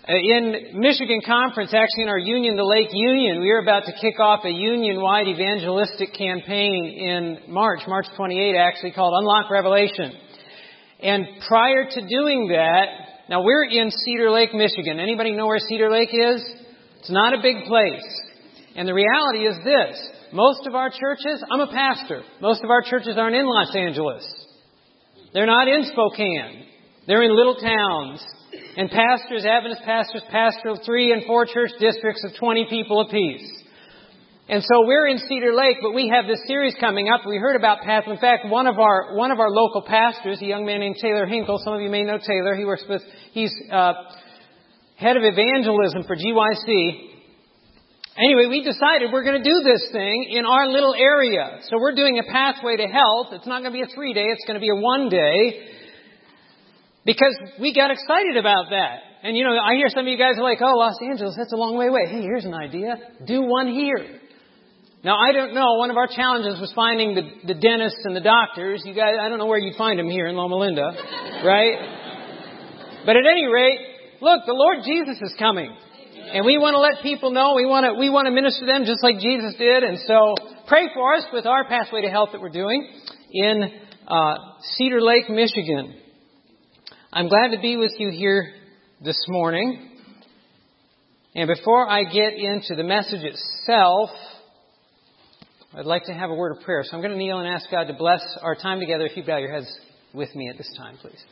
In Michigan Conference, actually in our Union, the Lake Union, we are about to kick off a union-wide evangelistic campaign in March 28 actually, called Unlock Revelation. And prior to doing that, now we're in Cedar Lake, Michigan. Anybody know where Cedar Lake is? It's not a big place. And the reality is this. Most of our churches, I'm a pastor, most of our churches aren't in Los Angeles. They're not in Spokane. They're in little towns. And pastors, Adventist pastors, pastor 3 and 4 church districts of 20 people apiece. And so we're in Cedar Lake, but we have this series coming up. We heard about Pathway. In fact, one of our local pastors, a young man named Taylor Hinkle. Some of you may know Taylor. He's head of evangelism for GYC. Anyway, we decided we're going to do this thing in our little area. So we're doing a Pathway to Health. It's not going to be a 3-day. It's going to be a 1-day. Because we got excited about that. And you know, I hear some of you guys are like, oh, Los Angeles, that's a long way away. Hey, here's an idea. Do one here. Now, I don't know. One of our challenges was finding the dentists and the doctors. You guys, I don't know where you'd find them here in Loma Linda. Right? But at any rate, look, the Lord Jesus is coming. And we want to let people know. We want to minister to them just like Jesus did. And so pray for us with our Pathway to Health that we're doing in Cedar Lake, Michigan. I'm glad to be with you here this morning. And before I get into the message itself, I'd like to have a word of prayer. So I'm going to kneel and ask God to bless our time together. If you bow your heads with me at this time, please.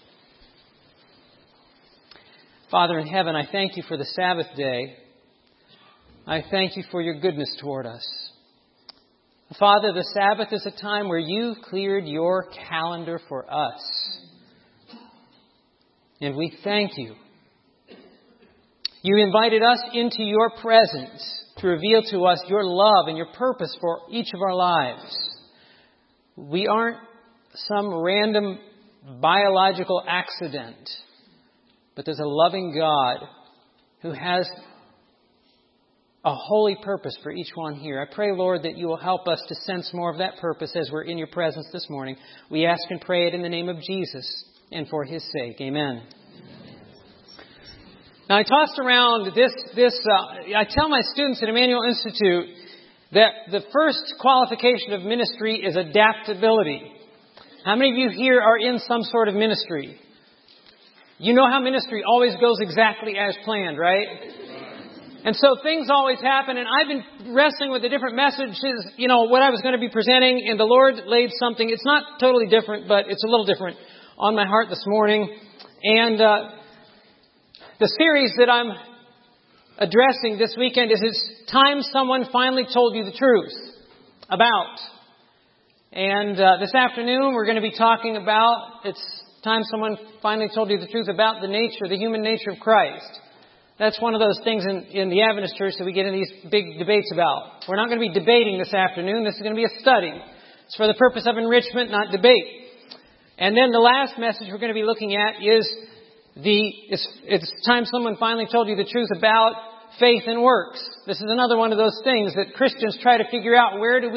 Father in heaven, I thank you for the Sabbath day. I thank you for your goodness toward us. Father, the Sabbath is a time where you cleared your calendar for us. And we thank you. You invited us into your presence to reveal to us your love and your purpose for each of our lives. We aren't some random biological accident, but there's a loving God who has a holy purpose for each one here. I pray, Lord, that you will help us to sense more of that purpose as we're in your presence this morning. We ask and pray it in the name of Jesus and for his sake. Amen. Now, I tossed around I tell my students at Emmanuel Institute that the first qualification of ministry is adaptability. How many of you here are in some sort of ministry? You know how ministry always goes exactly as planned, right? And so things always happen, and I've been wrestling with the different messages, what I was going to be presenting, and the Lord laid something. It's not totally different, but it's a little different on my heart this morning. And the series that I'm addressing this weekend is It's Time Someone Finally Told You the Truth About. And this afternoon we're going to be talking about It's Time Someone Finally Told You the Truth About the human nature of Christ. That's one of those things in the Adventist church that we get in these big debates about. We're not going to be debating this afternoon. This is going to be a study. It's for the purpose of enrichment, not debate. And then the last message we're going to be looking at is it's time someone finally told you the truth about faith and works. This is another one of those things that Christians try to figure out. Where does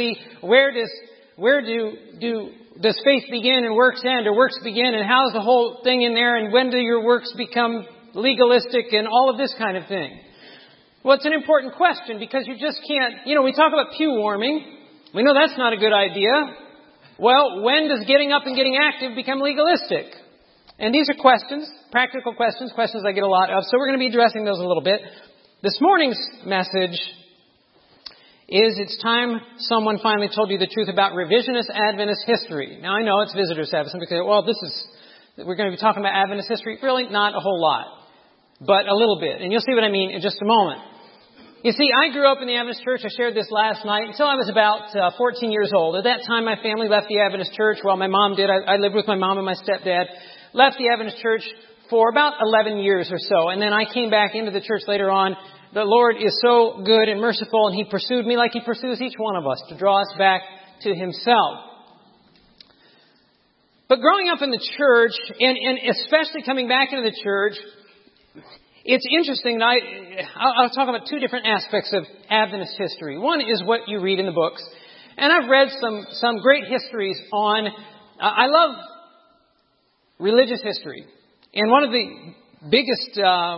faith begin and works end, or works begin, and how's the whole thing in there, and when do your works become legalistic, and all of this kind of thing? Well, it's an important question because you just can't, we talk about pew warming. We know that's not a good idea. Well, when does getting up and getting active become legalistic? And these are questions, practical questions I get a lot of. So we're going to be addressing those a little bit. This morning's message is It's Time Someone Finally Told You the Truth About Revisionist Adventist History. Now, I know it's visitor service. Some people say, we're going to be talking about Adventist history. Really, not a whole lot, but a little bit. And you'll see what I mean in just a moment. You see, I grew up in the Adventist church. I shared this last night until I was about 14 years old. At that time, my family left the Adventist church. Well, my mom did. I lived with my mom and my stepdad. Left the Adventist church for about 11 years or so. And then I came back into the church later on. The Lord is so good and merciful, and he pursued me like he pursues each one of us to draw us back to himself. But growing up in the church, and especially coming back into the church, it's interesting that I'll talk about two different aspects of Adventist history. One is what you read in the books. And I've read some great histories on, I love religious history. And one of biggest,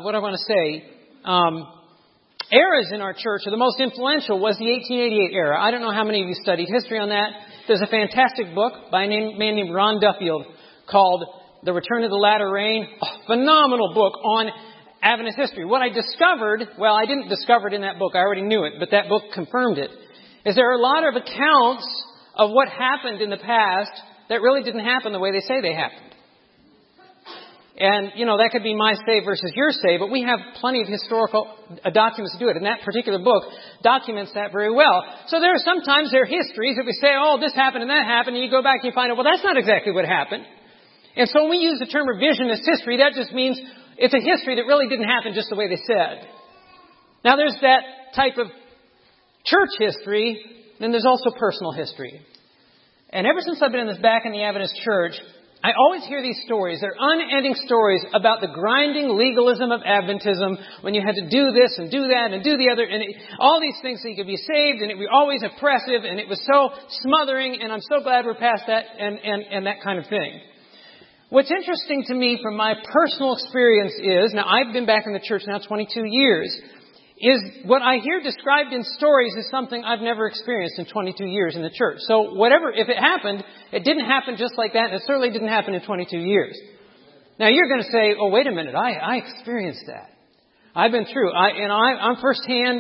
eras in our church, or the most influential, was the 1888 era. I don't know how many of you studied history on that. There's a fantastic book by a man named Ron Duffield called The Return of the Latter Rain. A phenomenal book on Adventist history. What I discovered, well, I didn't discover it in that book. I already knew it, but that book confirmed it, is there are a lot of accounts of what happened in the past that really didn't happen the way they say they happened. And, that could be my say versus your say, but we have plenty of historical documents to do it. And that particular book documents that very well. So there are histories that we say, oh, this happened and that happened, and you go back and you find out, well, that's not exactly what happened. And so when we use the term revisionist history, that just means it's a history that really didn't happen just the way they said. Now there's that type of church history, then there's also personal history. And ever since I've been back in the Adventist church, I always hear these stories. They're unending stories about the grinding legalism of Adventism, when you had to do this and do that and do the other, and all these things so you could be saved, and it was always oppressive, and it was so smothering, and I'm so glad we're past that, and that kind of thing. What's interesting to me from my personal experience is, now I've been back in the church now 22 years, is what I hear described in stories is something I've never experienced in 22 years in the church. So if it happened, it didn't happen just like that, and it certainly didn't happen in 22 years. Now you're going to say, oh, wait a minute, I experienced that. I've been through, I'm firsthand.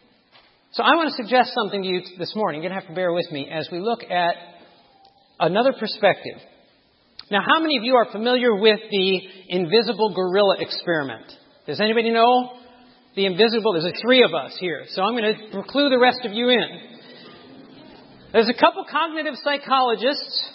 So I want to suggest something to you this morning. You're going to have to bear with me as we look at another perspective. Now, how many of you are familiar with the invisible gorilla experiment? Does anybody know? The invisible, there's 3 of us here, so I'm going to clue the rest of you in. There's a couple cognitive psychologists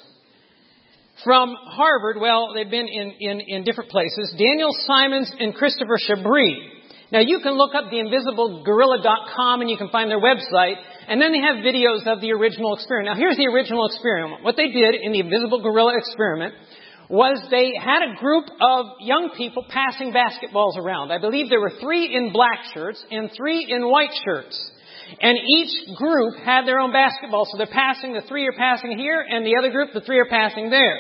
from Harvard. Well, they've been in different places. Daniel Simons and Christopher Chabris. Now, you can look up theinvisiblegorilla.com and you can find their website, and then they have videos of the original experiment. Now, here's the original experiment. What they did in the invisible gorilla experiment was they had a group of young people passing basketballs around. I believe there were 3 in black shirts and 3 in white shirts. And each group had their own basketball. So they're passing, the 3 are passing here, and the other group, the 3 are passing there.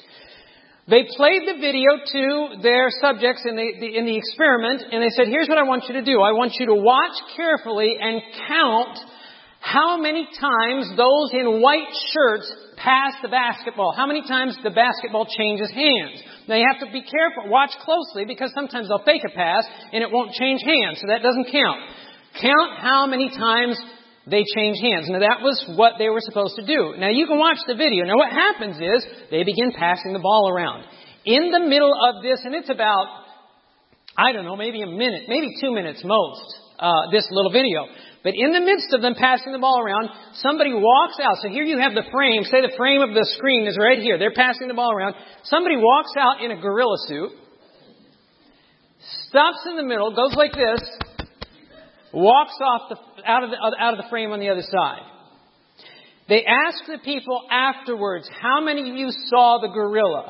They played the video to their subjects in the experiment, and they said, here's what I want you to do. I want you to watch carefully and count how many times those in white shirts pass the basketball. How many times the basketball changes hands. Now you have to be careful, watch closely, because sometimes they'll fake a pass and it won't change hands, so that doesn't count. Count how many times they change hands. Now that was what they were supposed to do. Now you can watch the video. Now what happens is they begin passing the ball around. In the middle of this, and it's about, maybe a minute, maybe 2 minutes most, this little video. But in the midst of them passing the ball around, somebody walks out. So here you have the frame. Say the frame of the screen is right here. They're passing the ball around. Somebody walks out in a gorilla suit, stops in the middle, goes like this, walks off out of the frame on the other side. They ask the people afterwards, how many of you saw the gorilla?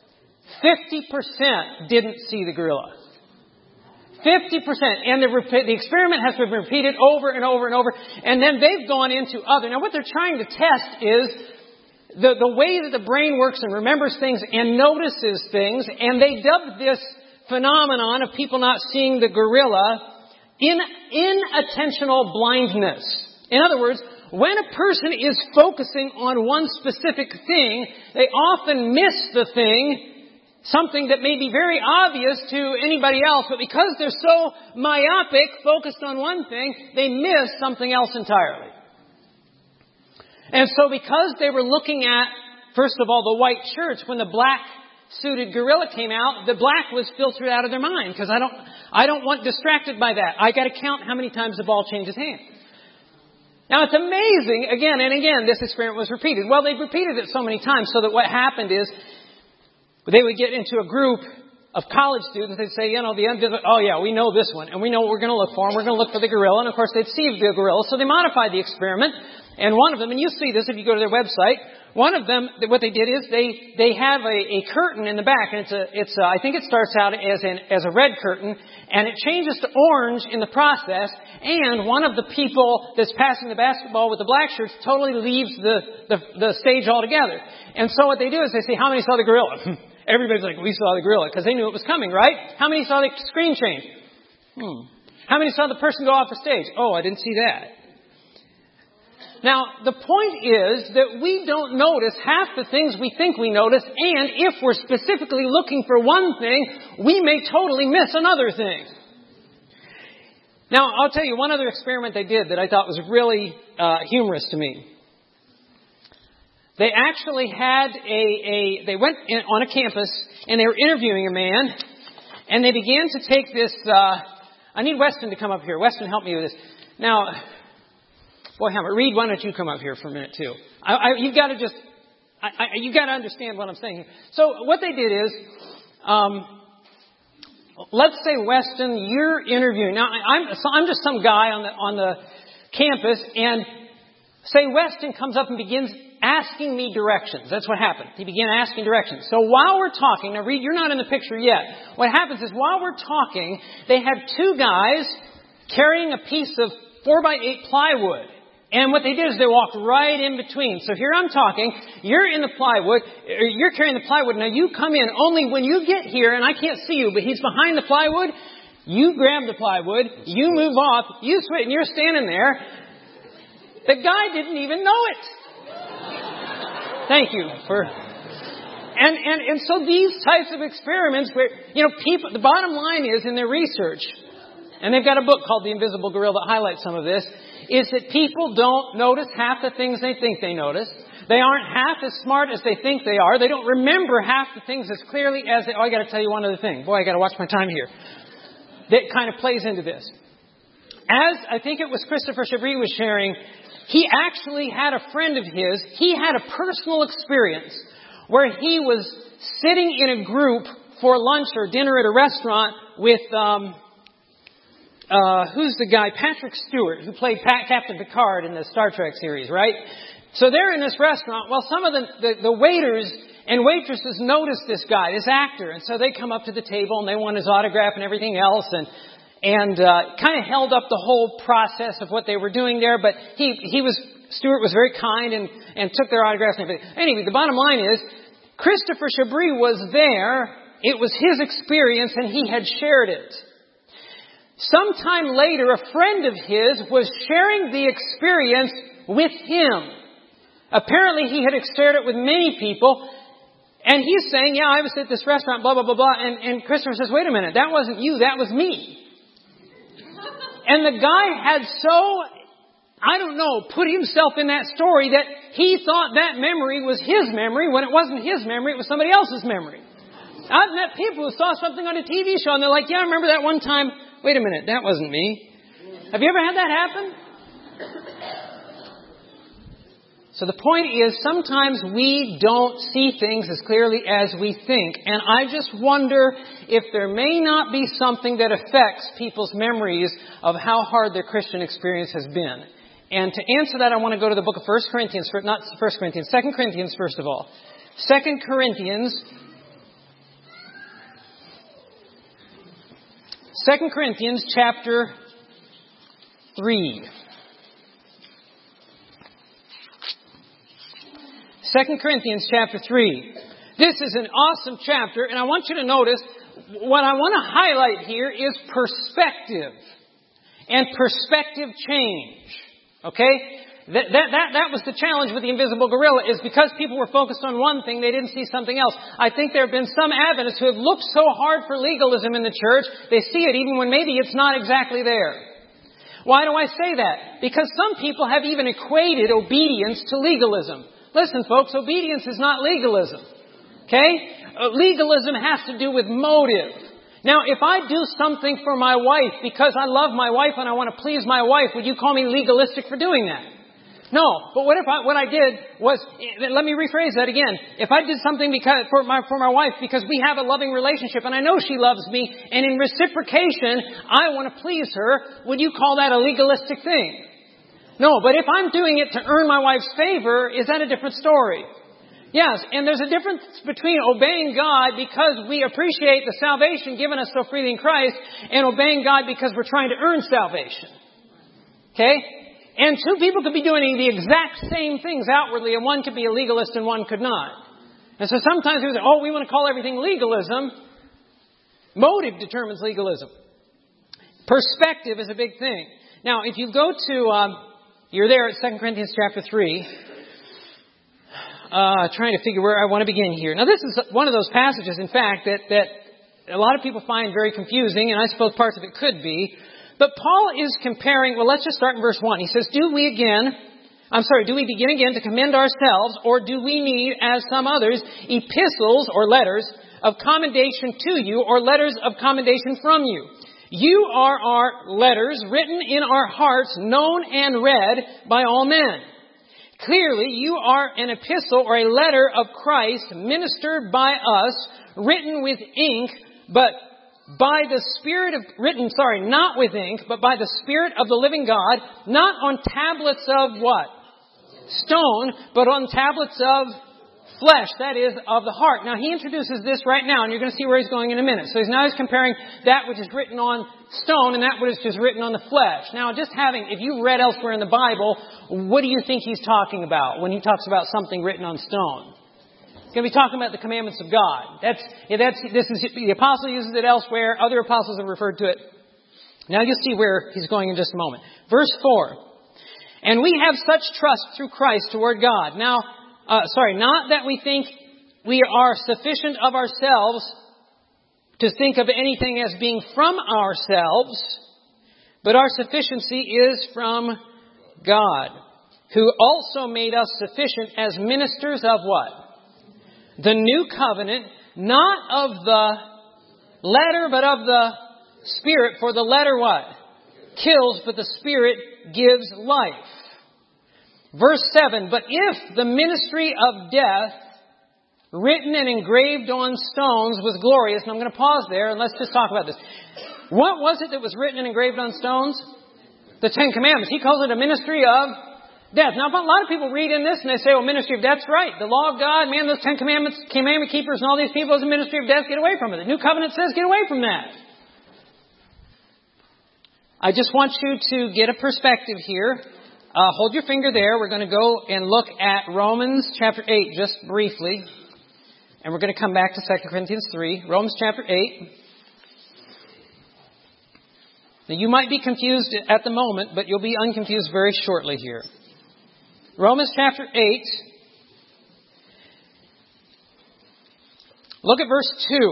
50% didn't see the gorilla. 50%. And the experiment has been repeated over and over and over. And then they've gone into other. Now what they're trying to test is the way that the brain works and remembers things and notices things. And they dubbed this phenomenon of people not seeing the gorilla inattentional blindness. In other words, when a person is focusing on one specific thing, they often miss the thing, something that may be very obvious to anybody else, but because they're so myopic, focused on one thing, they miss something else entirely. And so because they were looking at, first of all, the white shirts, when the black suited gorilla came out, the black was filtered out of their mind, because I don't want distracted by that. I got to count how many times the ball changes hands. Now it's amazing, again and again, this experiment was repeated. Well, they repeated it so many times so that what happened is they would get into a group of college students. They'd say, the invisible, oh yeah, we know this one, and we know what we're going to look for, and we're going to look for the gorilla. And of course, they'd see the gorilla, so they modified the experiment. And one of them, and you see this if you go to their website, one of them, what they did is they have a curtain in the back, and it's I think it starts out as a red curtain, and it changes to orange in the process. And one of the people that's passing the basketball with the black shirts totally leaves the stage altogether. And so what they do is they say, how many saw the gorilla? Everybody's like, we saw the gorilla, because they knew it was coming, right? How many saw the screen change? How many saw the person go off the stage? Oh, I didn't see that. Now, the point is that we don't notice half the things we think we notice, and if we're specifically looking for one thing, we may totally miss another thing. Now, I'll tell you one other experiment they did that I thought was really humorous to me. They actually had they went on a campus and they were interviewing a man, and they began to take this, I need Weston to come up here. Weston, help me with this. Now, boy, Hammer, Reed, why don't you come up here for a minute too? You've got to understand what I'm saying here. So what they did is, let's say, Weston, you're interviewing. Now, I'm just some guy on the campus, and say Weston comes up and begins asking me directions. That's what happened. He began asking directions. So while we're talking, now Reed, you're not in the picture yet. What happens is while we're talking, they have two guys carrying a piece of 4x8 plywood. And what they did is they walked right in between. So here I'm talking, you're in the plywood, or you're carrying the plywood. Now you come in, only when you get here, and I can't see you, but he's behind the plywood, you grab the plywood, you move off, you switch, and you're standing there. The guy didn't even know it. Thank you for... And so these types of experiments where, people, the bottom line is in their research, and they've got a book called The Invisible Gorilla that highlights some of this, is that people don't notice half the things they think they notice. They aren't half as smart as they think they are. They don't remember half the things as clearly as they... Oh, I got to tell you one other thing. Boy, I got to watch my time here. That kind of plays into this. As I think it was Christopher Chabris was sharing, he actually had a friend of his. He had a personal experience where he was sitting in a group for lunch or dinner at a restaurant with... who's the guy? Patrick Stewart, who played Captain Picard in the Star Trek series, right? So they're in this restaurant. Well, some of the waiters and waitresses notice this guy, this actor, and so they come up to the table and they want his autograph and everything else, and kind of held up the whole process of what they were doing there. But Stewart was very kind and took their autographs and everything. Anyway, the bottom line is, Christopher Chabris was there. It was his experience, and he had shared it. Sometime later, a friend of his was sharing the experience with him. Apparently, he had shared it with many people. And he's saying, yeah, I was at this restaurant, blah, blah, blah, blah. And Christopher says, wait a minute, that wasn't you, that was me. And the guy had put himself in that story that he thought that memory was his memory when it wasn't his memory, it was somebody else's memory. I've met people who saw something on a TV show and they're like, yeah, I remember that one time. Wait a minute, that wasn't me. Have you ever had that happen? So the point is, sometimes we don't see things as clearly as we think. And I just wonder if there may not be something that affects people's memories of how hard their Christian experience has been. And to answer that, I want to go to the book of 1 Corinthians, not 1 Corinthians, 2 Corinthians first of all. 2 Corinthians 2 Corinthians chapter 3. 2 Corinthians chapter 3. This is an awesome chapter, and I want you to notice, what I want to highlight here is perspective and perspective change. Okay? That was the challenge with the invisible gorilla, is because people were focused on one thing, they didn't see something else. I think there have been some Adventists who have looked so hard for legalism in the church, they see it even when maybe it's not exactly there. Why do I say that? Because some people have even equated obedience to legalism. Listen, folks, obedience is not legalism. Okay? Legalism has to do with motive. Now, if I do something for my wife because I love my wife and I want to please my wife, would you call me legalistic for doing that? No, but what I did was, let me rephrase that again. If I did something for my wife because we have a loving relationship and I know she loves me, and in reciprocation I want to please her, would you call that a legalistic thing? No, but if I'm doing it to earn my wife's favor, is that a different story? Yes, and there's a difference between obeying God because we appreciate the salvation given us so freely in Christ, and obeying God because we're trying to earn salvation. Okay? And two people could be doing the exact same things outwardly, and one could be a legalist and one could not. And so sometimes we say, oh, we want to call everything legalism. Motive determines legalism. Perspective is a big thing. Now, if you go to, you're there at 2 Corinthians chapter 3. Trying to figure where I want to begin here. Now, this is one of those passages, in fact, that a lot of people find very confusing, and I suppose parts of it could be. But Paul is comparing, well, let's just start in verse 1. He says, do we begin again to commend ourselves, or do we need, as some others, epistles or letters of commendation to you, or letters of commendation from you? You are our letters, written in our hearts, known and read by all men. Clearly, you are an epistle or a letter of Christ, ministered by us, written with ink, but by the Spirit of, not with ink, but by the Spirit of the living God, not on tablets of what? Stone, but on tablets of flesh, that is, of the heart. Now, he introduces this right now, and you're going to see where he's going in a minute. So he's comparing that which is written on stone and that which is just written on the flesh. Now, if you've read elsewhere in the Bible, what do you think he's talking about when he talks about something written on stone? He's going to be talking about the commandments of God. The apostle uses it elsewhere. Other apostles have referred to it. Now you'll see where he's going in just a moment. Verse 4. And we have such trust through Christ toward God. Now, not that we think we are sufficient of ourselves to think of anything as being from ourselves, but our sufficiency is from God, who also made us sufficient as ministers of what? The new covenant, not of the letter, but of the Spirit. For the letter what? Kills, but the Spirit gives life. Verse 7, but if the ministry of death, written and engraved on stones, was glorious, and I'm going to pause there and let's just talk about this. What was it that was written and engraved on stones? The Ten Commandments. He calls it a ministry of death. Now, a lot of people read in this and they say, ministry of death's right. The law of God, man, those Ten Commandments, commandment keepers and all these people is a ministry of death. Get away from it. The New Covenant says get away from that. I just want you to get a perspective here. Hold your finger there. We're going to go and look at Romans chapter 8 just briefly. And we're going to come back to 2 Corinthians 3. Romans chapter 8. Now, you might be confused at the moment, but you'll be unconfused very shortly here. Romans chapter 8. Look at verse 2.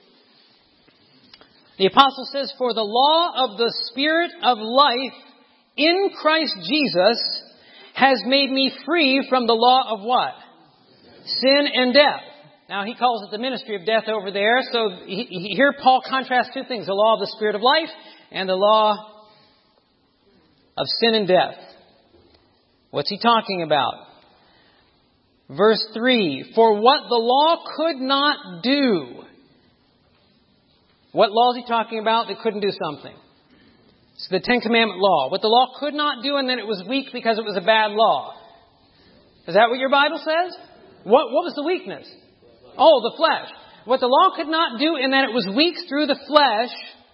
The apostle says, for the law of the Spirit of life in Christ Jesus has made me free from the law of what? Sin and death. Now, he calls it the ministry of death over there. So here Paul contrasts two things. The law of the Spirit of life and the law of sin and death. What's he talking about? Verse 3. For what the law could not do. What law is he talking about that couldn't do something? It's the Ten Commandment law. What the law could not do, and then it was weak because it was a bad law. Is that what your Bible says? What was the weakness? Oh, the flesh. What the law could not do, and that it was weak through the flesh,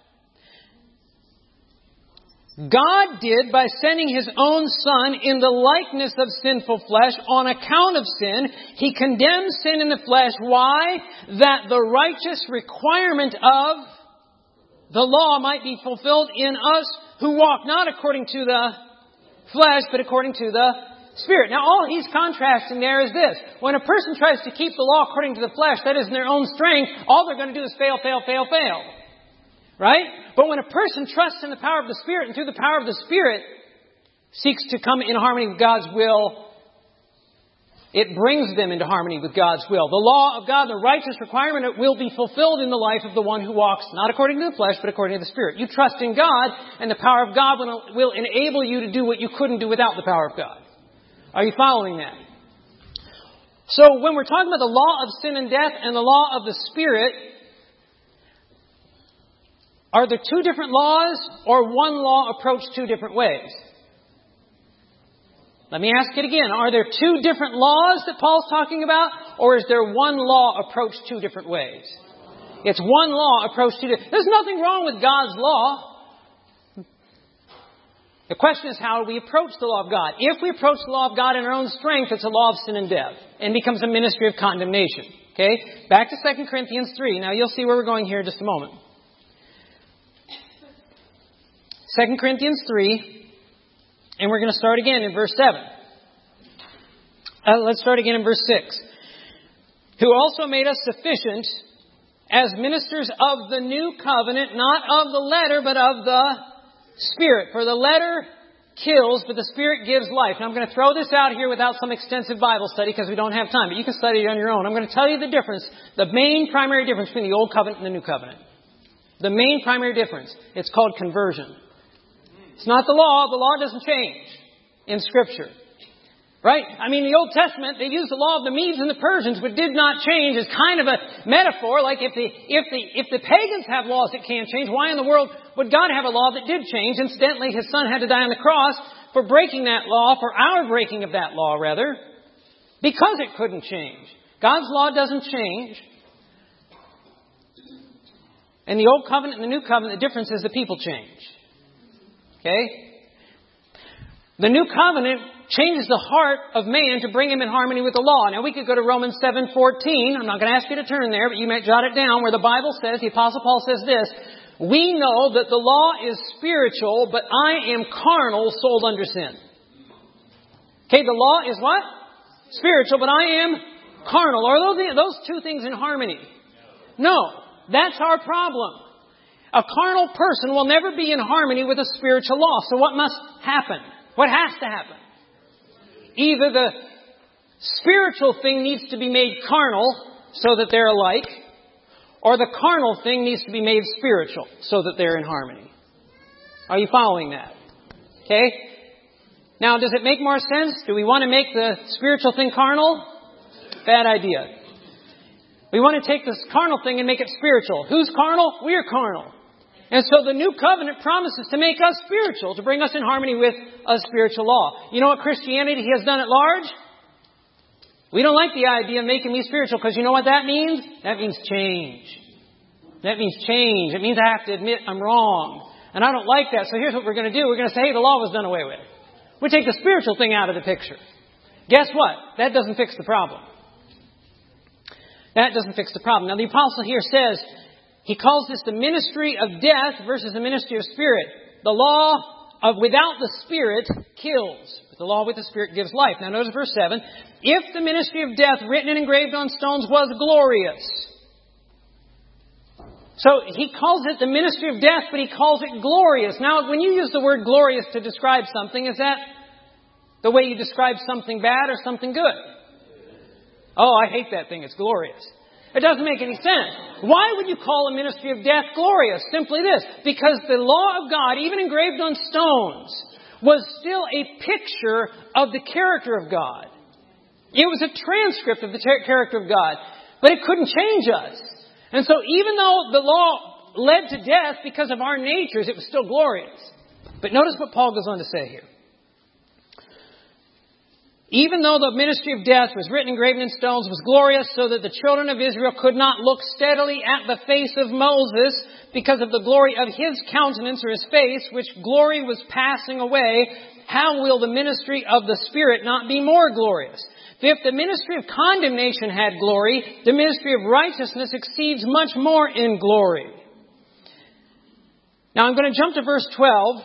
God did by sending His own Son in the likeness of sinful flesh on account of sin. He condemned sin in the flesh. Why? That the righteous requirement of the law might be fulfilled in us who walk not according to the flesh, but according to the Spirit. Now, all he's contrasting there is this. When a person tries to keep the law according to the flesh, that is in their own strength, all they're going to do is fail. Right? But when a person trusts in the power of the Spirit and through the power of the Spirit seeks to come in harmony with God's will, it brings them into harmony with God's will. The law of God, the righteous requirement, it will be fulfilled in the life of the one who walks not according to the flesh, but according to the Spirit. You trust in God, and the power of God will enable you to do what you couldn't do without the power of God. Are you following that? So when we're talking about the law of sin and death and the law of the Spirit, are there two different laws or one law approached two different ways? Let me ask it again. Are there two different laws that Paul's talking about? Or is there one law approached two different ways? It's one law approached two different. There's nothing wrong with God's law. The question is, how do we approach the law of God? If we approach the law of God in our own strength, it's a law of sin and death and becomes a ministry of condemnation. Okay? Back to 2 Corinthians 3. Now you'll see where we're going here in just a moment. 2 Corinthians 3, and we're going to start again in verse 7. Let's start again in verse 6. Who also made us sufficient as ministers of the new covenant, not of the letter, but of the Spirit. For the letter kills, but the Spirit gives life. Now I'm going to throw this out here without some extensive Bible study because we don't have time, but you can study it on your own. I'm going to tell you the difference, the main primary difference between the Old Covenant and the New Covenant. The main primary difference. It's called conversion. It's not the law. The law doesn't change in Scripture. Right? I mean, the Old Testament, they used the law of the Medes and the Persians, but did not change as kind of a metaphor. Like if the pagans have laws that can't change, why in the world would God have a law that did change? Incidentally, His Son had to die on the cross for breaking that law, for our breaking of that law, rather, because it couldn't change. God's law doesn't change. In the Old Covenant and the New Covenant, the difference is the people change. Okay? The New Covenant changes the heart of man to bring him in harmony with the law. Now, we could go to Romans 7:14. I'm not going to ask you to turn there, but you might jot it down, where the Bible says, the Apostle Paul says this, we know that the law is spiritual, but I am carnal, sold under sin. Okay, the law is what? Spiritual, but I am carnal. Are those two things in harmony? No, that's our problem. A carnal person will never be in harmony with a spiritual law. So what must happen? What has to happen? Either the spiritual thing needs to be made carnal so that they're alike, or the carnal thing needs to be made spiritual so that they're in harmony. Are you following that? Okay? Now, does it make more sense? Do we want to make the spiritual thing carnal? Bad idea. We want to take this carnal thing and make it spiritual. Who's carnal? We're carnal. And so the New Covenant promises to make us spiritual, to bring us in harmony with a spiritual law. You know what Christianity has done at large? We don't like the idea of making me spiritual because you know what that means? That means change. That means change. It means I have to admit I'm wrong. And I don't like that. So here's what we're going to do. We're going to say, hey, the law was done away with. We take the spiritual thing out of the picture. Guess what? That doesn't fix the problem. That doesn't fix the problem. Now the apostle here says, he calls this the ministry of death versus the ministry of spirit. The law of without the Spirit kills, but the law with the Spirit gives life. Now notice verse 7. If the ministry of death written and engraved on stones was glorious. So he calls it the ministry of death, but he calls it glorious. Now when you use the word glorious to describe something, is that the way you describe something bad or something good? Oh, I hate that thing. It's glorious. It doesn't make any sense. Why would you call a ministry of death glorious? Simply this. Because the law of God, even engraved on stones, was still a picture of the character of God. It was a transcript of the character of God. But it couldn't change us. And so even though the law led to death because of our natures, it was still glorious. But notice what Paul goes on to say here. Even though the ministry of death was written and engraven in stones, was glorious, so that the children of Israel could not look steadily at the face of Moses because of the glory of his countenance or his face, which glory was passing away, how will the ministry of the Spirit not be more glorious? If the ministry of condemnation had glory, the ministry of righteousness exceeds much more in glory. Now I'm going to jump to verse 12.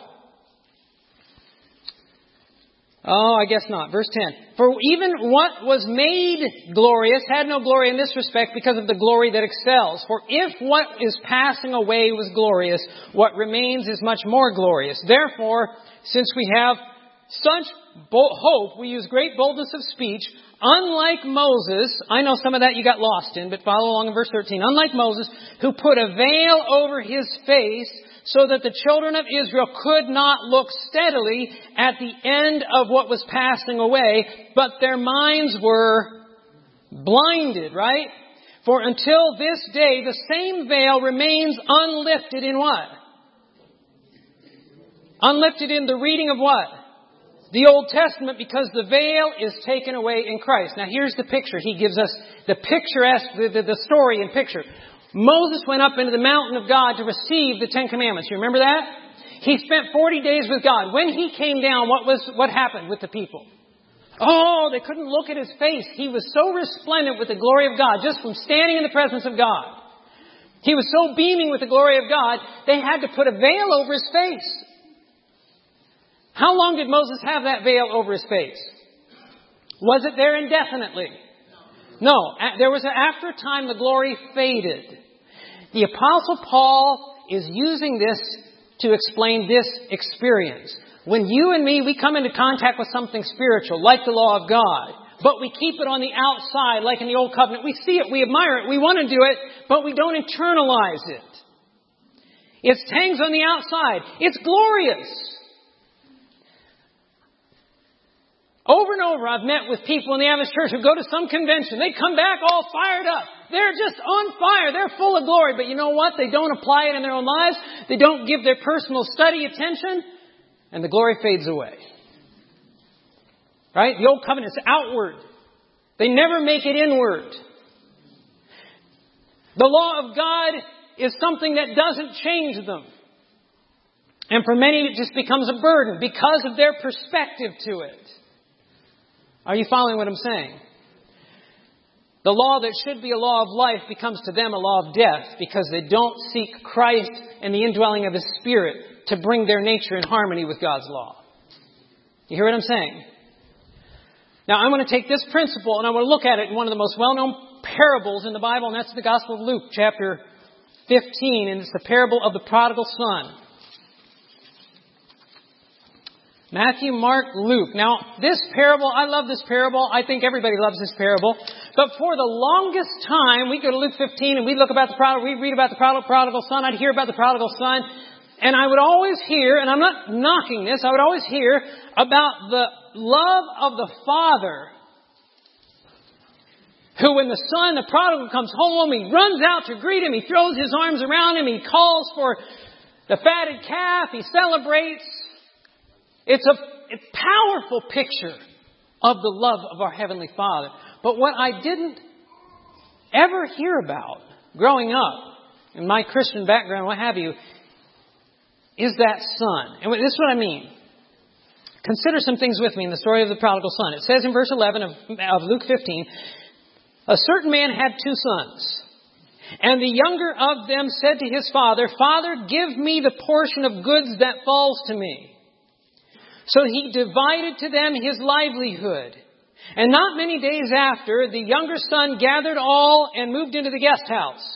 Oh, I guess not. Verse 10. For even what was made glorious had no glory in this respect because of the glory that excels. For if what is passing away was glorious, what remains is much more glorious. Therefore, since we have such hope, we use great boldness of speech. Unlike Moses, I know some of that you got lost in, but follow along in verse 13. Unlike Moses, who put a veil over his face, so that the children of Israel could not look steadily at the end of what was passing away, but their minds were blinded, right? For until this day, the same veil remains unlifted in what? Unlifted in the reading of what? The Old Testament, because the veil is taken away in Christ. Now here's the picture. He gives us the picturesque, the story in picture. Moses went up into the mountain of God to receive the Ten Commandments. You remember that? He spent 40 days with God. When he came down, what happened with the people? Oh, they couldn't look at his face. He was so resplendent with the glory of God, just from standing in the presence of God. He was so beaming with the glory of God, they had to put a veil over his face. How long did Moses have that veil over his face? Was it there indefinitely? No. There was after a time the glory faded. The Apostle Paul is using this to explain this experience. When you and me, we come into contact with something spiritual, like the law of God, but we keep it on the outside, like in the Old Covenant. We see it, we admire it, we want to do it, but we don't internalize it. It hangs on the outside. It's glorious. Over and over, I've met with people in the Adventist church who go to some convention. They come back all fired up. They're just on fire. They're full of glory. But you know what? They don't apply it in their own lives. They don't give their personal study attention. And the glory fades away. Right? The Old Covenant is outward. They never make it inward. The law of God is something that doesn't change them. And for many, it just becomes a burden because of their perspective to it. Are you following what I'm saying? The law that should be a law of life becomes to them a law of death because they don't seek Christ and the indwelling of His Spirit to bring their nature in harmony with God's law. You hear what I'm saying? Now, I'm going to take this principle and I'm going to look at it in one of the most well-known parables in the Bible, and that's the Gospel of Luke, chapter 15, and it's the parable of the prodigal son. Matthew, Mark, Luke. Now, this parable, I love this parable. I think everybody loves this parable. But for the longest time, we go to Luke 15 and we look about the prodigal, we read about the prodigal son. I'd hear about the prodigal son. And I would always hear, and I'm not knocking this, I would always hear about the love of the father who, when the son, the prodigal, comes home, he runs out to greet him, he throws his arms around him, he calls for the fatted calf, he celebrates. It's a powerful picture of the love of our Heavenly Father. But what I didn't ever hear about growing up, in my Christian background, what have you, is that son. And this is what I mean. Consider some things with me in the story of the prodigal son. It says in verse 11 of Luke 15, a certain man had two sons. And the younger of them said to his father, Father, give me the portion of goods that falls to me. So he divided to them his livelihood. And not many days after, the younger son gathered all and moved into the guest house.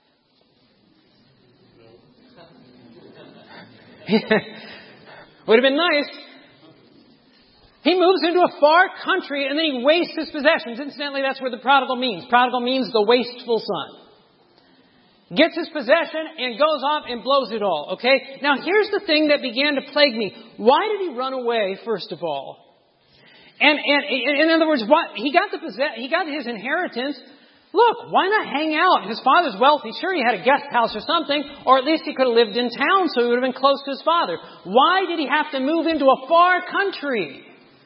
Would have been nice. He moves into a far country and then he wastes his possessions. Incidentally, that's where the prodigal means. Prodigal means the wasteful son. Gets his possession and goes off and blows it all. Okay? Now here's the thing that began to plague me. Why did he run away, first of all? And in other words, he got his inheritance. Look, why not hang out? His father's wealthy. Sure, he had a guest house or something, or at least he could have lived in town so he would have been close to his father. Why did he have to move into a far country?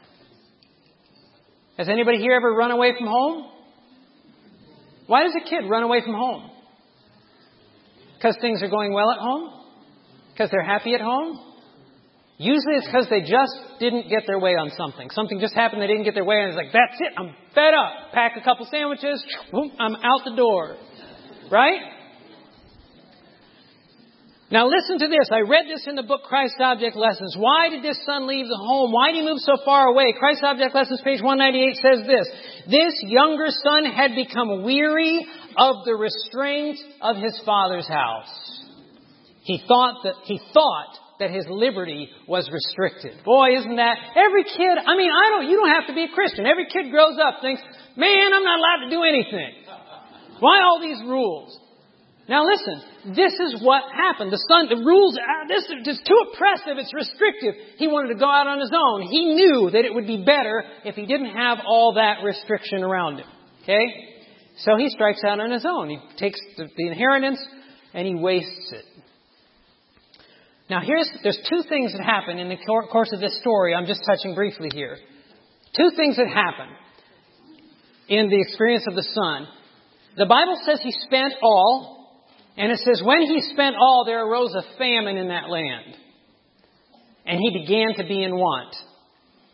Has anybody here ever run away from home? Why does a kid run away from home? Because things are going well at home? Because they're happy at home? Usually it's because they just didn't get their way on something. Something just happened, they didn't get their way, and it's like, that's it, I'm fed up. Pack a couple sandwiches, boom, I'm out the door. Right? Now listen to this. I read this in the book Christ's Object Lessons. Why did this son leave the home? Why did he move so far away? Christ's Object Lessons, page 198 says this. This younger son had become weary of the restraint of his father's house. He thought that his liberty was restricted. Boy, isn't that... Every kid, you don't have to be a Christian. Every kid grows up, thinks, man, I'm not allowed to do anything. Why all these rules? Now listen, this is what happened. The rules, this is just too oppressive, it's restrictive. He wanted to go out on his own. He knew that it would be better if he didn't have all that restriction around him. Okay? So he strikes out on his own. He takes the inheritance and he wastes it. Now there's two things that happen in the course of this story. I'm just touching briefly here. Two things that happen in the experience of the son. The Bible says he spent all, and it says when he spent all, there arose a famine in that land. And he began to be in want.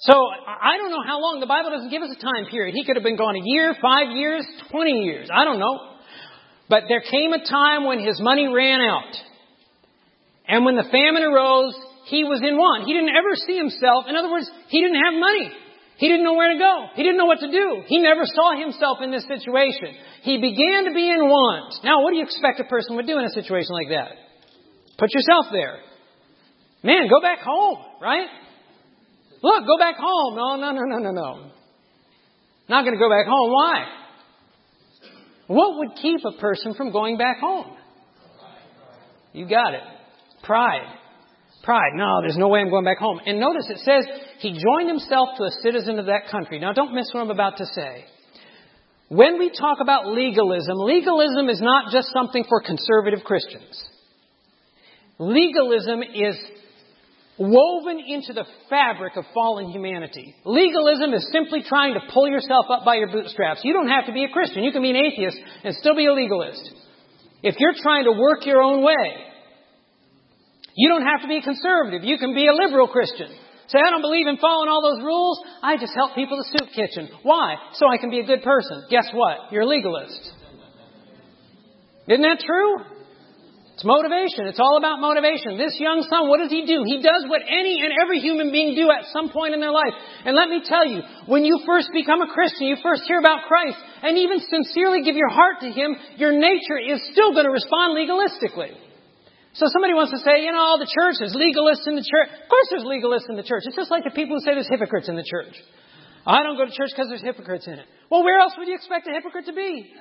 So I don't know how long. The Bible doesn't give us a time period. He could have been gone a year, 5 years, 20 years. I don't know. But there came a time when his money ran out. And when the famine arose, he was in want. He didn't ever see himself. In other words, he didn't have money. He didn't know where to go. He didn't know what to do. He never saw himself in this situation. He began to be in want. Now, what do you expect a person would do in a situation like that? Put yourself there. Man, go back home, right? Look, go back home. No. Not going to go back home. Why? What would keep a person from going back home? You got it. Pride. No, there's no way I'm going back home. And notice it says he joined himself to a citizen of that country. Now, don't miss what I'm about to say. When we talk about legalism, legalism is not just something for conservative Christians. Legalism is woven into the fabric of fallen humanity. Legalism is simply trying to pull yourself up by your bootstraps. You don't have to be a Christian. You can be an atheist and still be a legalist. If you're trying to work your own way, you don't have to be a conservative. You can be a liberal Christian. Say, I don't believe in following all those rules. I just help people in the soup kitchen. Why? So I can be a good person. Guess what? You're a legalist. Isn't that true? It's motivation. It's all about motivation. This young son, what does he do? He does what any and every human being do at some point in their life. And let me tell you, when you first become a Christian, you first hear about Christ, and even sincerely give your heart to Him, your nature is still going to respond legalistically. So somebody wants to say, the church is legalist in the church. Of course there's legalists in the church. It's just like the people who say there's hypocrites in the church. I don't go to church because there's hypocrites in it. Well, where else would you expect a hypocrite to be?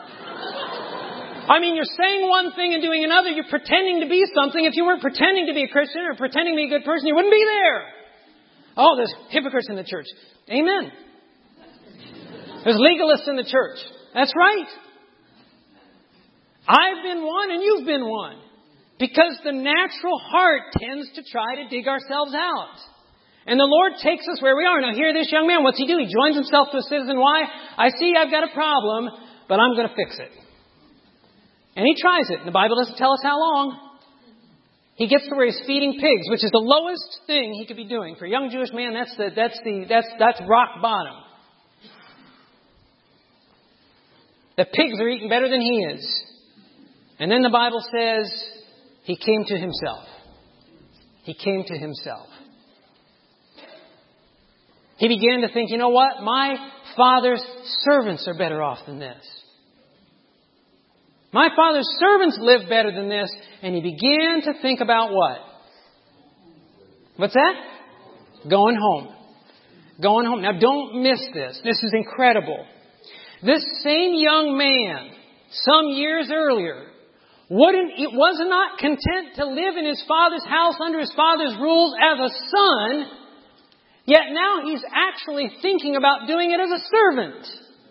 You're saying one thing and doing another. You're pretending to be something. If you weren't pretending to be a Christian or pretending to be a good person, you wouldn't be there. Oh, there's hypocrites in the church. Amen. There's legalists in the church. That's right. I've been one and you've been one. Because the natural heart tends to try to dig ourselves out. And the Lord takes us where we are. Now, here, this young man, what's he do? He joins himself to a citizen. Why? I see I've got a problem, but I'm going to fix it. And he tries it. And the Bible doesn't tell us how long. He gets to where he's feeding pigs, which is the lowest thing he could be doing. For a young Jewish man, that's rock bottom. The pigs are eating better than he is. And then the Bible says he came to himself. He came to himself. He began to think, you know what? My father's servants are better off than this. My father's servants live better than this. And he began to think about what? What's that? Going home. Going home. Now don't miss this. This is incredible. This same young man, some years earlier, was not content to live in his father's house under his father's rules as a son, yet now he's actually thinking about doing it as a servant.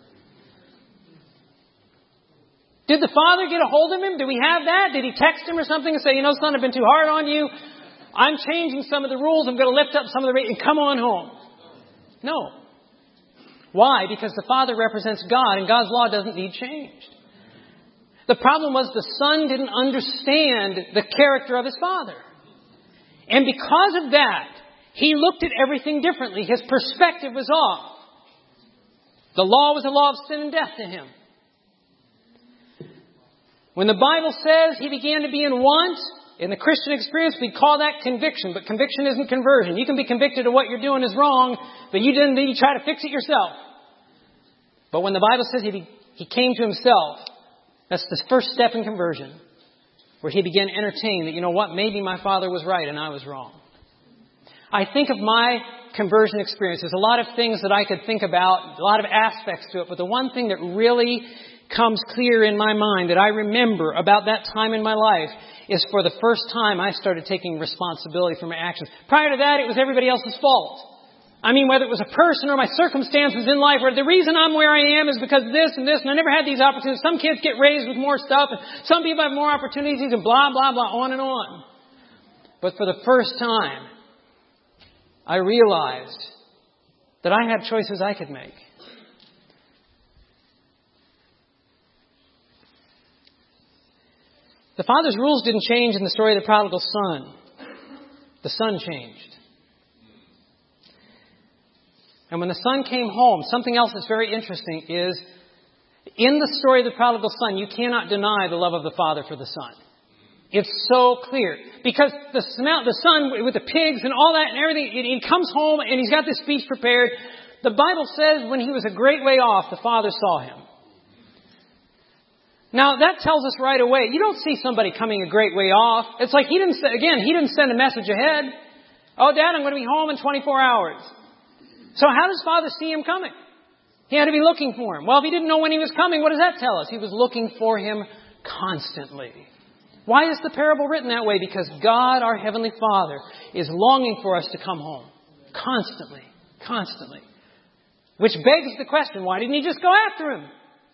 Did the father get a hold of him? Did we have that? Did he text him or something and say, son, I've been too hard on you. I'm changing some of the rules. I'm going to lift up some of the rates and come on home. No. Why? Because the father represents God and God's law doesn't need changed. The problem was the son didn't understand the character of his father. And because of that, he looked at everything differently. His perspective was off. The law was a law of sin and death to him. When the Bible says he began to be in want, in the Christian experience, we call that conviction. But conviction isn't conversion. You can be convicted of what you're doing is wrong, but you try to fix it yourself. But when the Bible says he came to himself, that's the first step in conversion, where he began entertaining that, maybe my father was right and I was wrong. I think of my conversion experience. There's a lot of things that I could think about, a lot of aspects to it, but the one thing that really comes clear in my mind that I remember about that time in my life is for the first time I started taking responsibility for my actions. Prior to that, it was everybody else's fault. Whether it was a person or my circumstances in life, where the reason I'm where I am is because this, and I never had these opportunities. Some kids get raised with more stuff, and some people have more opportunities, and blah, blah, blah, on and on. But for the first time, I realized that I had choices I could make. The father's rules didn't change in the story of the prodigal son. The son changed. And when the son came home, something else that's very interesting is, in the story of the prodigal son, you cannot deny the love of the father for the son. It's so clear. Because the son with the pigs and all that and everything, he comes home and he's got this speech prepared. The Bible says when he was a great way off, the father saw him. Now, that tells us right away, you don't see somebody coming a great way off. It's like he didn't send a message ahead. Oh, Dad, I'm going to be home in 24 hours. So how does Father see him coming? He had to be looking for him. Well, if he didn't know when he was coming, what does that tell us? He was looking for him constantly. Why is the parable written that way? Because God, our Heavenly Father, is longing for us to come home. Constantly. Constantly. Which begs the question, why didn't he just go after him?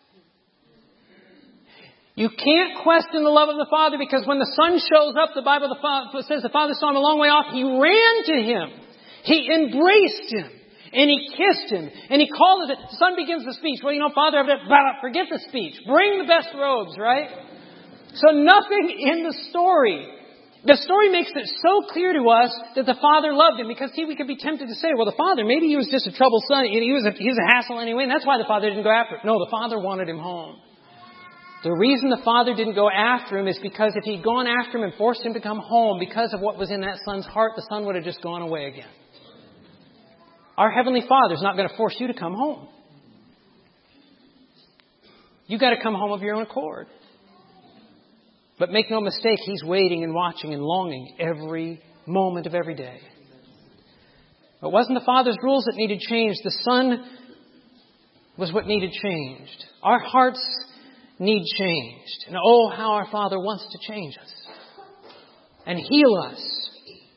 You can't question the love of the Father, because when the Son shows up, the Bible says the Father saw him a long way off. He ran to him. He embraced him. And he kissed him. And he called it. The Son begins the speech. Well, Father, forget the speech. Bring the best robes, right? So nothing in the story makes it so clear to us that the Father loved him. Because, we could be tempted to say, well, the Father, maybe he was just a troubled son. He was a hassle anyway, and that's why the Father didn't go after him. No, the Father wanted him home. The reason the Father didn't go after him is because if he'd gone after him and forced him to come home because of what was in that son's heart, the son would have just gone away again. Our Heavenly Father's not going to force you to come home. You've got to come home of your own accord. But make no mistake, He's waiting and watching and longing every moment of every day. But it wasn't the Father's rules that needed changed. The Son was what needed changed. Our hearts need changed. And oh, how our Father wants to change us and heal us.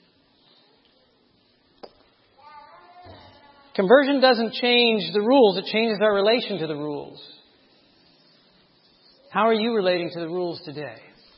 Conversion doesn't change the rules, it changes our relation to the rules. How are you relating to the rules today?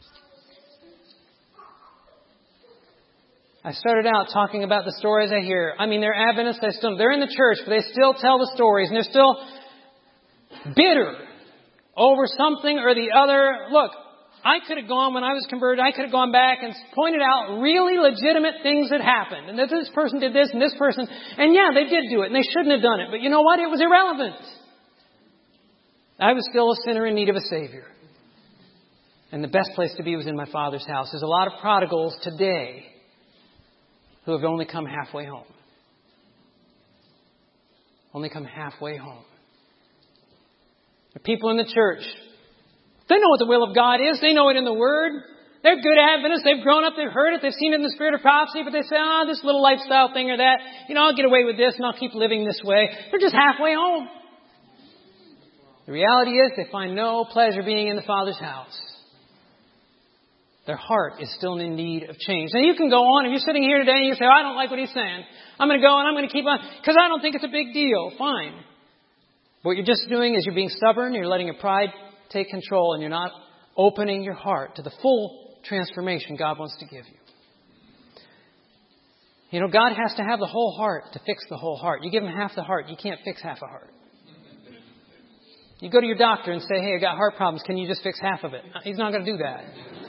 I started out talking about the stories I hear. They're Adventists, they're in the church, but they still tell the stories, and they're still bitter over something or the other. Look, I could have gone when I was converted, I could have gone back and pointed out really legitimate things that happened. And that this person did this and this person. And yeah, they did do it and they shouldn't have done it. But you know what? It was irrelevant. I was still a sinner in need of a Savior. And the best place to be was in my Father's house. There's a lot of prodigals today who have only come halfway home. Only come halfway home. The people in the church, they know what the will of God is. They know it in the Word. They're good Adventists. They've grown up. They've heard it. They've seen it in the spirit of prophecy. But they say, this little lifestyle thing or that. I'll get away with this and I'll keep living this way. They're just halfway home. The reality is they find no pleasure being in the Father's house. Their heart is still in need of change. Now you can go on. If you're sitting here today and you say, I don't like what he's saying. I'm going to go and I'm going to keep on because I don't think it's a big deal. Fine. What you're just doing is you're being stubborn, you're letting your pride take control, and you're not opening your heart to the full transformation God wants to give you. God has to have the whole heart to fix the whole heart. You give Him half the heart, you can't fix half a heart. You go to your doctor and say, hey, I got heart problems, can you just fix half of it? He's not going to do that.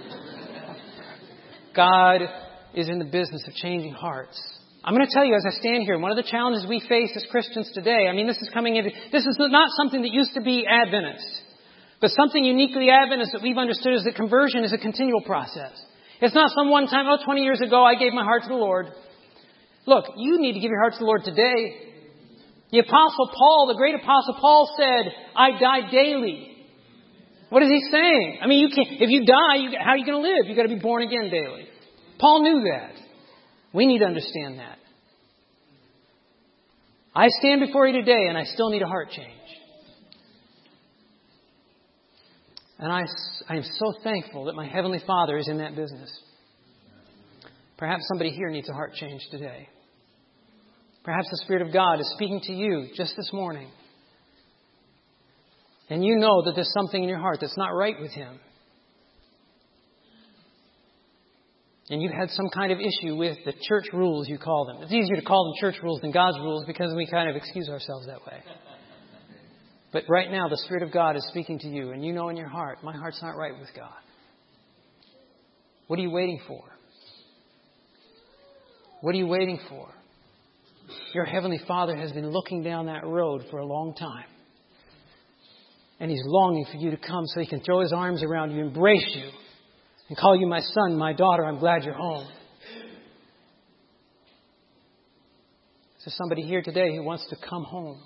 God is in the business of changing hearts. I'm going to tell you as I stand here, one of the challenges we face as Christians today, this is not something that used to be Adventist, but something uniquely Adventist that we've understood is that conversion is a continual process. It's not some one time, 20 years ago I gave my heart to the Lord. Look, you need to give your heart to the Lord today. The Apostle Paul, the great Apostle Paul said, I die daily. What is he saying? You can't, if you die, how are you going to live? You've got to be born again daily. Paul knew that. We need to understand that. I stand before you today and I still need a heart change. And I am so thankful that my Heavenly Father is in that business. Perhaps somebody here needs a heart change today. Perhaps the Spirit of God is speaking to you just this morning. And you know that there's something in your heart that's not right with Him. And you've had some kind of issue with the church rules, you call them. It's easier to call them church rules than God's rules because we kind of excuse ourselves that way. But right now, the Spirit of God is speaking to you, and you know in your heart, my heart's not right with God. What are you waiting for? What are you waiting for? your Heavenly Father has been looking down that road for a long time. And He's longing for you to come so He can throw His arms around you, embrace you, and call you my son, my daughter. I'm glad you're home. Is there somebody here today who wants to come home?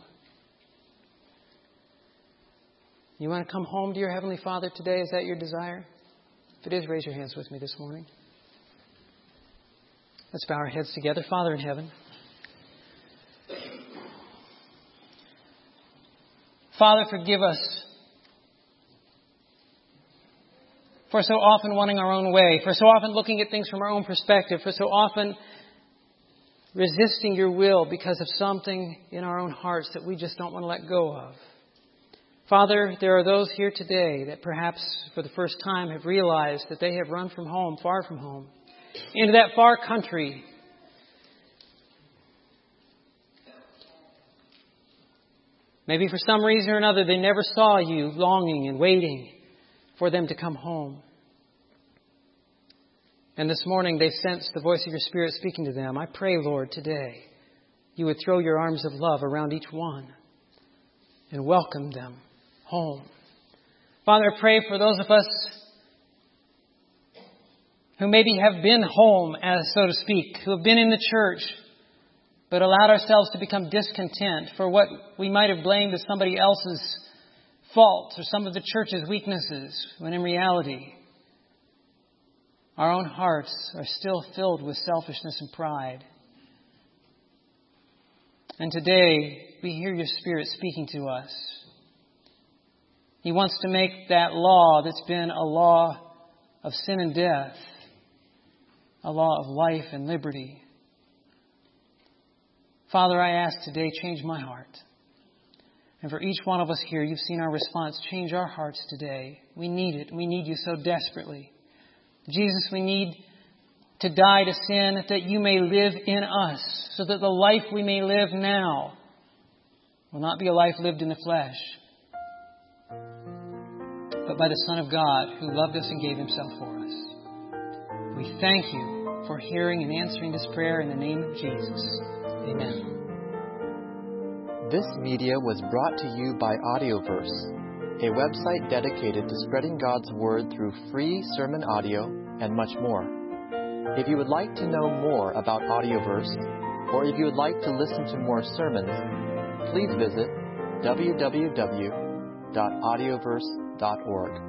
You want to come home to your Heavenly Father today? Is that your desire? If it is, raise your hands with me this morning. Let's bow our heads together. Father in heaven, Father, forgive us for so often wanting our own way, for so often looking at things from our own perspective, for so often resisting your will because of something in our own hearts that we just don't want to let go of. Father, there are those here today that perhaps for the first time have realized that they have run from home, far from home, into that far country. Maybe for some reason or another they never saw you, longing and waiting for them to come home. And this morning they sensed the voice of your Spirit speaking to them. I pray, Lord, today you would throw your arms of love around each one and welcome them home. Father, I pray for those of us who maybe have been home, as so to speak, who have been in the church, but allowed ourselves to become discontent for what we might have blamed as somebody else's faults or some of the church's weaknesses, when in reality, our own hearts are still filled with selfishness and pride. And today, we hear your Spirit speaking to us. He wants to make that law that's been a law of sin and death a law of life and liberty. Father, I ask today, change my heart. And for each one of us here, you've seen our response. Change our hearts today. We need it. We need you so desperately. Jesus, we need to die to sin that you may live in us, so that the life we may live now will not be a life lived in the flesh, but by the Son of God who loved us and gave himself for us. We thank you for hearing and answering this prayer in the name of Jesus. Amen. This media was brought to you by Audioverse, a website dedicated to spreading God's Word through free sermon audio and much more. If you would like to know more about Audioverse, or if you would like to listen to more sermons, please visit www.audioverse.org.